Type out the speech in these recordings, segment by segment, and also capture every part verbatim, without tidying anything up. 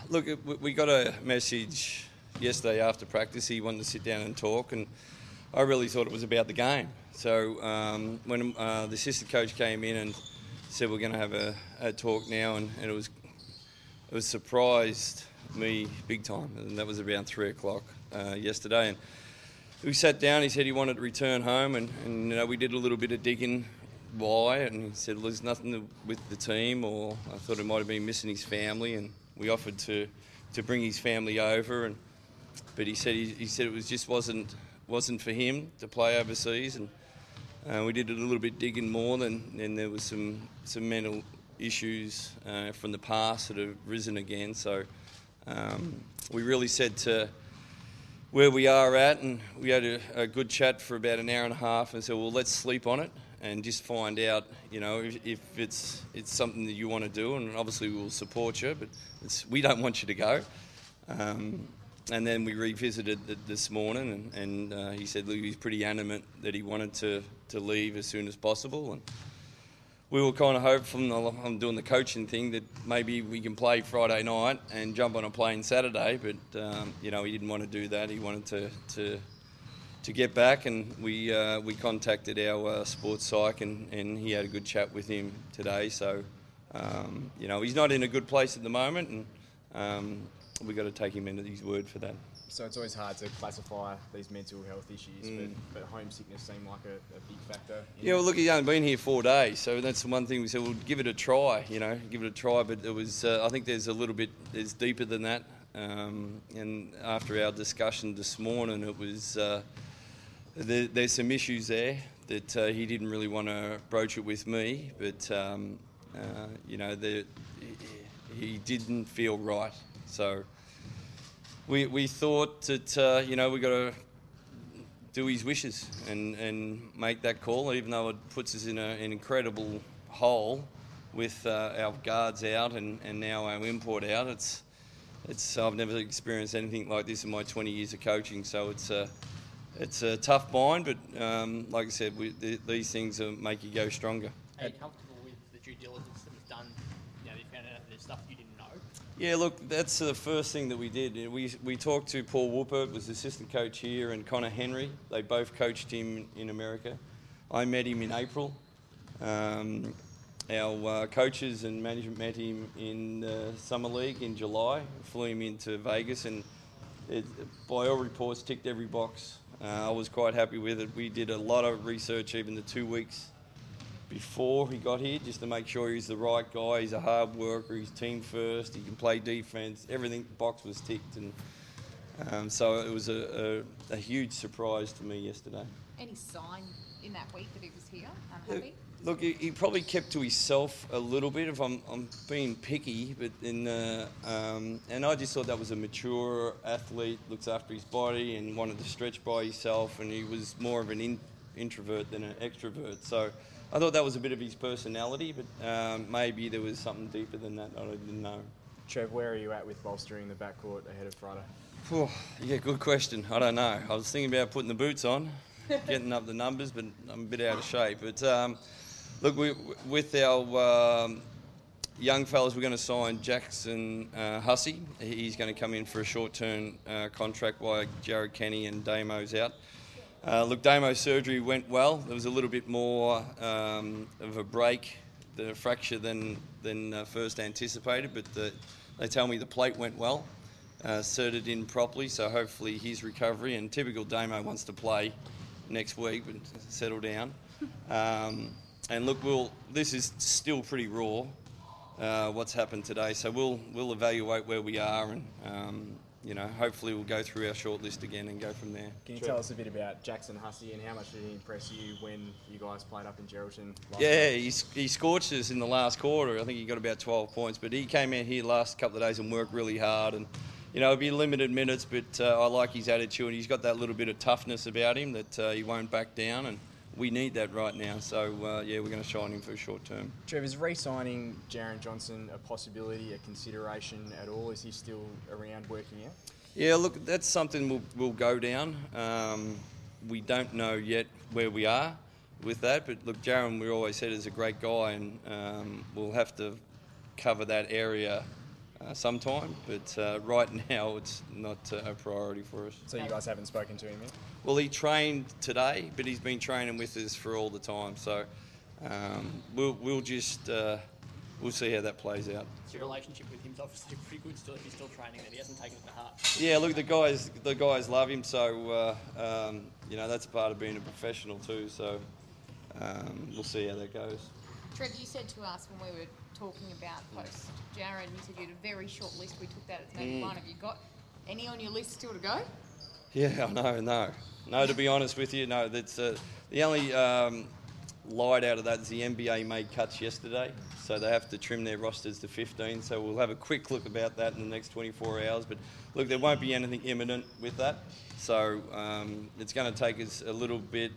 look, we we got a message yesterday after practice. He wanted to sit down and talk, and I really thought it was about the game. So um, when uh, the assistant coach came in and said we're going to have a, a talk now, and, and it was it was surprised me big time, and that was around three o'clock uh, yesterday. And we sat down. He said he wanted to return home, and, and you know, we did a little bit of digging why, and he said, well, there's nothing to, with the team, or I thought it might have been missing his family, and we offered to, to bring his family over, and but he said he, he said it was just wasn't wasn't for him to play overseas, and uh, we did a little bit digging more, and then there was some some mental issues uh, from the past that have risen again. So um, we really said to where we are at, and we had a, a good chat for about an hour and a half, and said, well, let's sleep on it and just find out, you know, if, if it's it's something that you want to do, and obviously we'll support you, but it's, we don't want you to go. Um, and then we revisited it this morning, and, and uh, he said, look, he's pretty adamant that he wanted to, to leave as soon as possible, and we were kind of hopeful, I'm doing the coaching thing, that maybe we can play Friday night and jump on a plane Saturday, but um, you know, he didn't want to do that. He wanted to to, to get back, and we uh, we contacted our uh, sports psych, and, and he had a good chat with him today. So um, you know, he's not in a good place at the moment, and um, we've got to take him into his word for that. So it's always hard to classify these mental health issues, Mm. but, but homesickness seemed like a, a big factor. in Yeah, well, this. look, he's only been here four days, so that's the one thing we said, we'll give it a try, you know, give it a try, but it was, uh, I think there's a little bit, it's deeper than that, um, and after our discussion this morning, it was, uh, there, there's some issues there that uh, he didn't really want to broach it with me, but, um, uh, you know, the, he didn't feel right, so we we thought that, uh, you know, we got to do his wishes and, and make that call, even though it puts us in a, an incredible hole with uh, our guards out and, and now our import out. It's it's I've never experienced anything like this in my twenty years of coaching, so it's a it's a tough bind, but um, like I said, we, th- these things uh, make you go stronger. Are you comfortable with the due diligence that was done? You know, you found out there's stuff you didn't know. Yeah, look, that's the first thing that we did. We we talked to Paul Woopert, was the assistant coach here, and Connor Henry. They both coached him in America. I met him in April. Um, our uh, coaches and management met him in the Summer League in July, flew him into Vegas, and it, by all reports, ticked every box. Uh, I was quite happy with it. We did a lot of research even the two weeks before he got here, just to make sure he's the right guy, he's a hard worker, he's team first, he can play defence, everything, box was ticked, and um, so it was a, a, a huge surprise to me yesterday. Any sign in that week that he was here, unhappy? Look, he, he probably kept to himself a little bit, if I'm, I'm being picky, but in, uh, um, and I just thought that was a mature athlete, looks after his body and wanted to stretch by himself, and he was more of an in, introvert than an extrovert, so I thought that was a bit of his personality, but um, maybe there was something deeper than that I didn't know. Trev, where are you at with bolstering the backcourt ahead of Friday? Oh, yeah, good question. I don't know. I was thinking about putting the boots on, getting up the numbers, but I'm a bit out of shape. But um, look, we, with our um, young fellas, we're going to sign Jackson uh, Hussey. He's going to come in for a short-term uh, contract while Jared Kenny and Damo's out. Uh, look, Damo's surgery went well. There was a little bit more um, of a break, the fracture, than than uh, first anticipated, but the, they tell me the plate went well, uh, inserted in properly, so hopefully his recovery, and typical Damo wants to play next week, but settle down. Um, and look, we'll, this is still pretty raw, uh, what's happened today, so we'll we'll evaluate where we are, and um, you know, hopefully we'll go through our short list again and go from there. Can you tell us a bit about Jackson Hussey and how much did he impress you when you guys played up in Geraldton last Yeah, night? he, he scorched us in the last quarter. I think he got about twelve points, but he came out here last couple of days and worked really hard. And, you know, it'll be limited minutes, but uh, I like his attitude. He's got that little bit of toughness about him that uh, he won't back down, and we need that right now. So, uh, yeah, we're going to shine him for a short term. Trev, is re-signing Jaron Johnson a possibility, a consideration at all? Is he still around working out? Yeah, look, that's something we'll, we'll go down. Um, we don't know yet where we are with that, but look, Jaron, we always said, is a great guy, and um, we'll have to cover that area uh, sometime, but uh, right now it's not uh, a priority for us. So you guys haven't spoken to him yet? Well, he trained today, but he's been training with us for all the time. So um, we'll we'll just uh, we'll see how that plays out. Your relationship with him's obviously pretty good still if he's still training that he hasn't taken it to heart. Yeah, look, the guys the guys love him, so uh, um, you know that's part of being a professional too. So um, we'll see how that goes. Trev, you said to us when we were talking about post Jaron, you said you had a very short list. We took that as maybe Mm. one. Have you got any on your list still to go? Yeah, I know, no. No, to be honest with you, no. That's uh, the only um, light out of that is the N B A made cuts yesterday, so they have to trim their rosters to fifteen. So we'll have a quick look about that in the next twenty-four hours. But look, there won't be anything imminent with that. So um, it's going to take us a little bit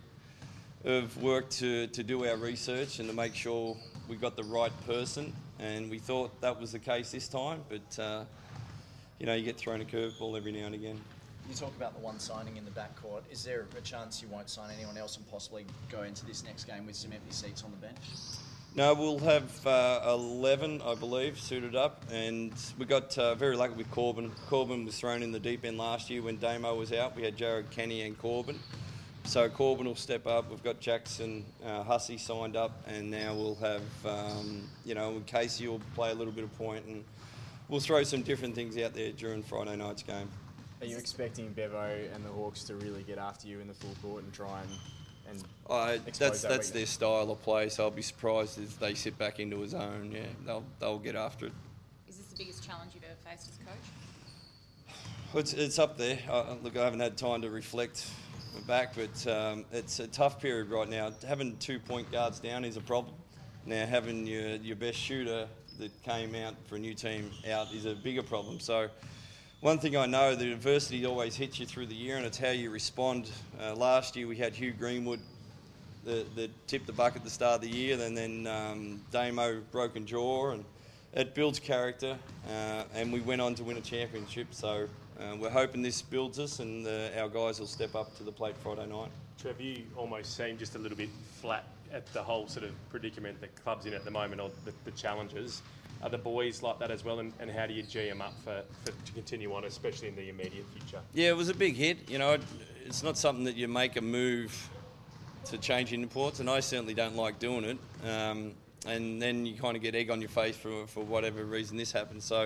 of work to, to do our research and to make sure we got the right person. And we thought that was the case this time, but uh, you know, you get thrown a curveball every now and again. You talk about the one signing in the backcourt. Is there a chance you won't sign anyone else and possibly go into this next game with some empty seats on the bench? No, we'll have uh, eleven, I believe, suited up, and we got uh, very lucky with Corbin. Corbin was thrown in the deep end last year when Damo was out. We had Jared Kenny and Corbin. So Corbin will step up. We've got Jackson uh, Hussey signed up, and now we'll have, um, you know, Casey will play a little bit of point, and we'll throw some different things out there during Friday night's game. Are you expecting Bevo and the Hawks to really get after you in the full court and try and and I, expose that's that that's their weakness? style of play, so I'll be surprised if they sit back into a zone. Yeah, they'll they'll get after it. Is this the biggest challenge you've ever faced as coach? It's, it's up there. Uh, look, I haven't had time to reflect back, but um, it's a tough period right now. Having two point guards down is a problem. Now, having your, your best shooter that came out for a new team out is a bigger problem. So one thing I know, the adversity always hits you through the year, and it's how you respond. Uh, last year we had Hugh Greenwood that, that tipped the bucket at the start of the year, and then um, Damo broken jaw, and it builds character, uh, and we went on to win a championship. So uh, we're hoping this builds us, and uh, our guys will step up to the plate Friday night. Trev, you almost seem just a little bit flat at the whole sort of predicament the club's in at the moment, or the, the challenges. Are the boys like that as well, and, and how do you G them up for, for to continue on, especially in the immediate future? Yeah, it was a big hit. You know, it, it's not something that you make a move to change in imports, and I certainly don't like doing it. Um, and then you kind of get egg on your face for, for whatever reason this happens. So,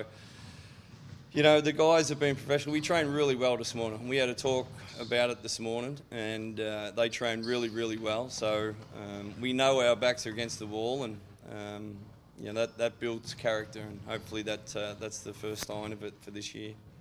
you know, the guys have been professional. We trained really well this morning. We had a talk about it this morning, and uh, they trained really, really well. So um, we know our backs are against the wall, and um, you know, that, that builds character, and hopefully that uh, that's the first sign of it for this year.